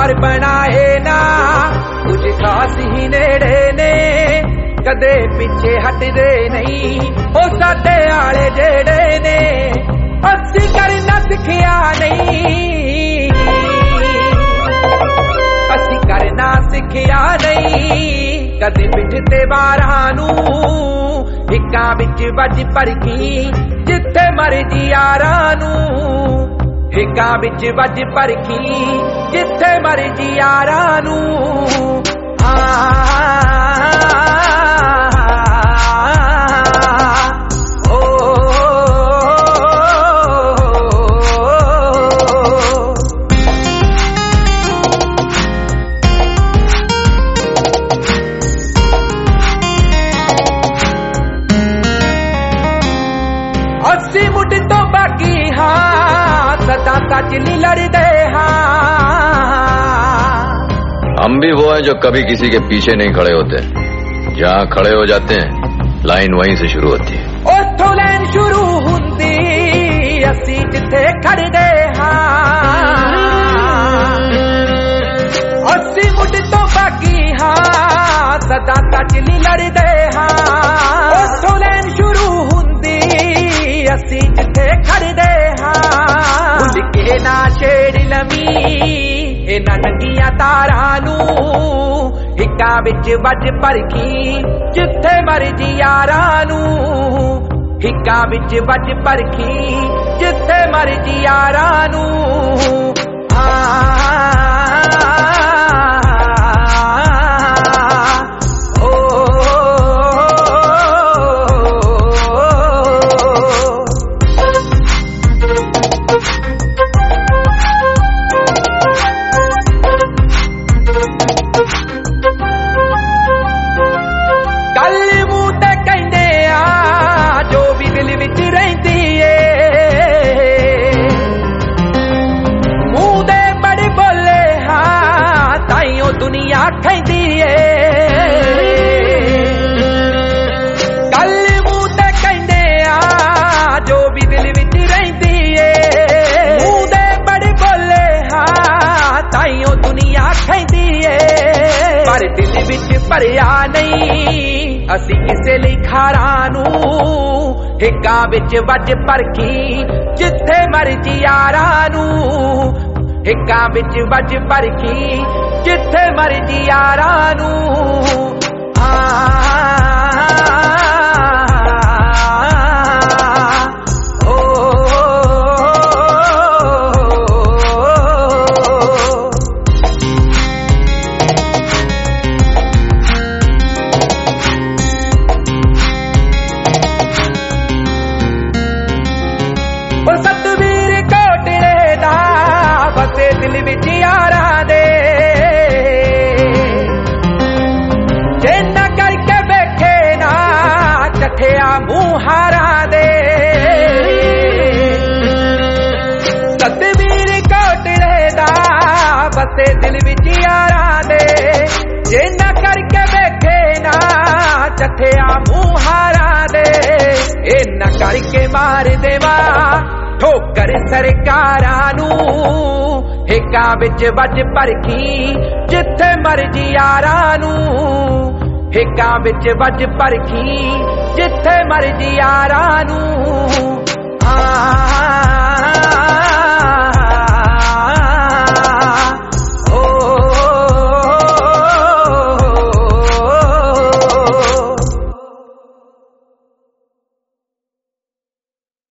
यार बनाए ना कुछ खास ही नेड़े ने कदे पिछे हटदे नहीं ओ साडे आले जेड़े ने असी करना सिखिया नहीं असी करना सिखिया नहीं कदे पिछते बारां नू हिक्का विच वज परखी जिथे मर्जी यारां नू हिक्का विच वज परखी जिथे मर्जी यारां नू अस्सी मुठ तो बाकी हाँ सदा कचली लड़ते हाँ। हम भी वो हैं जो कभी किसी के पीछे नहीं खड़े होते, जहाँ खड़े हो जाते हैं लाइन वहीं से शुरू होती है। उथों लाइन शुरू हुंदी असी जिथे खड़दे हाँ। अस्सी मुठ तो बाकी हाँ सदा कचली लड़ते हाँ। उथों लाइन शुरू हुंदी असी जिथे खड़दे हाँ। भुल के ना छेड़ लमी इना नंगिया तारां नू हिक्का विच वज परखी जिथे मर्जी यारां नू हिक्का विच वज परखी जिथे मर्जी यारां नू दुनिया कहती है गल मुंह ते कहंदे आ जो भी दिल विच रहिंदी है मुंह दे बड़े बोले हाँ ताइयों दुनिया कहती है पर दिल विच भरिया नहीं असी किसे लई खारां नू हिक्का विच वज परखी जिथे मर्जी यारां नू हिक्का विच वज परखी जिथे मर्जी यारां नू सतवीर कोटले दा बसे दिल विच यारां दे चठिया मुहारा दे सतवीर कोटले दा बसे दिल विच यारां दे जे ना करके बैठे ना चठिया मुहारा दे ए ना करके मार देवा ठोकर सरकारां नू हिक्का विच वज परखी जिथे मर्जी यारां नू हिक्का विच वज परखी जिथे मर्जी यारां नू